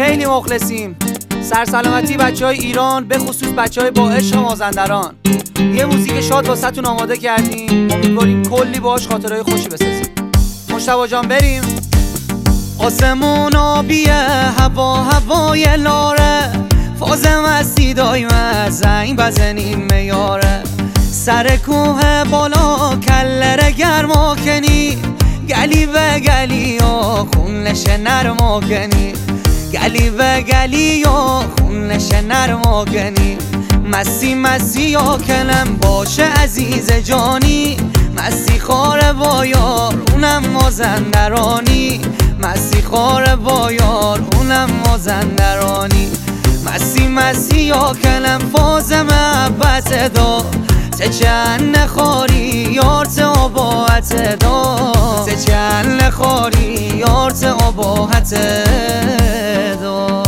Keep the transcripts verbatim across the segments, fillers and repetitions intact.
خیلی مخلصیم. سرسلامتی بچه های ایران، به خصوص بچه های با عشق مازندران. یه موزیک شاد واسه تون آماده کردیم، امیدواریم کلی باهاش خاطرهای خوشی بسازیم. مشتبه جان بریم. آسمون آبیه، هوا هوای لاره، فاز مستی دایم زنگ بزنیم میاره. سر کوه بالا کلره گرما کنی، گلی و گلی و خونش نرما کنی، گلی و گلی و خونش نرما کنی. مستی مستی یا کلم باشه عزیز جانی، مستی خاره با یار اونم مازندرانی، مستی خاره با یار اونم مازندرانی. مستی مستی یا کلم فاز محبت دا، سه چند نخوری یار ته آباحت دا، سه چند نخوری یار ته آباحت دا.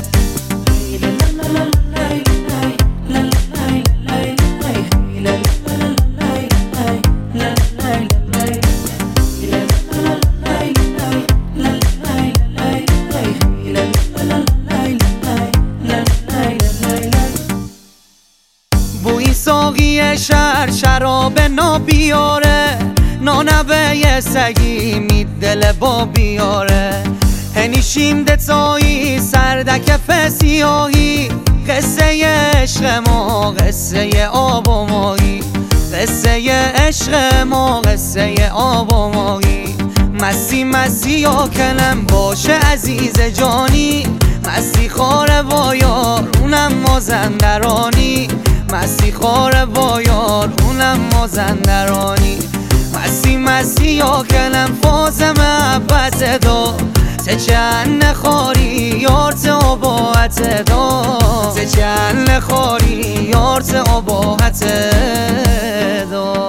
بوی ساقی شهر شراب نابیاره، نانوه سگی می دل با بیاره. هنیشیم دتایی سردک فسیاهی، قصه عشق ما قصه آب و ماهی، قصه عشق ما قصه آب و ماهی. مستی مستی یا کلم باشه عزیز جانی، مستی خاره با یار اونم مازندرانی، مستی خاره با یار اونم مازندرانی. مستی مستی یا کلم فاز محبت دا، سه چند نخوری یار ته آباحت دا، سه چند نخوری یار ته آباحت دا.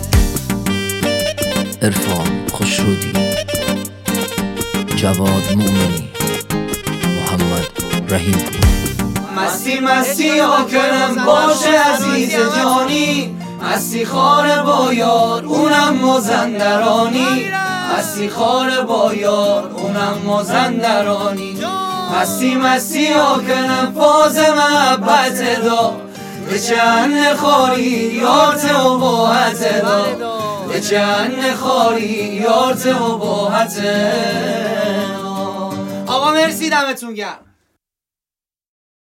عرفان خسرودی، جواد مومنی، محمد رحیم. مستی مستی یا کلم باشه عزیز جانی، مستی خاره با یار اونم مازندرانی، مستی خاره با یار اونم مازندرانی. مستی مستی یا کلم فاز محبت دا، به چند نخوری یار ته آباحت دا، به چند نخوری یار ته آباحت دا. آقا مرسی، دمتون گرم.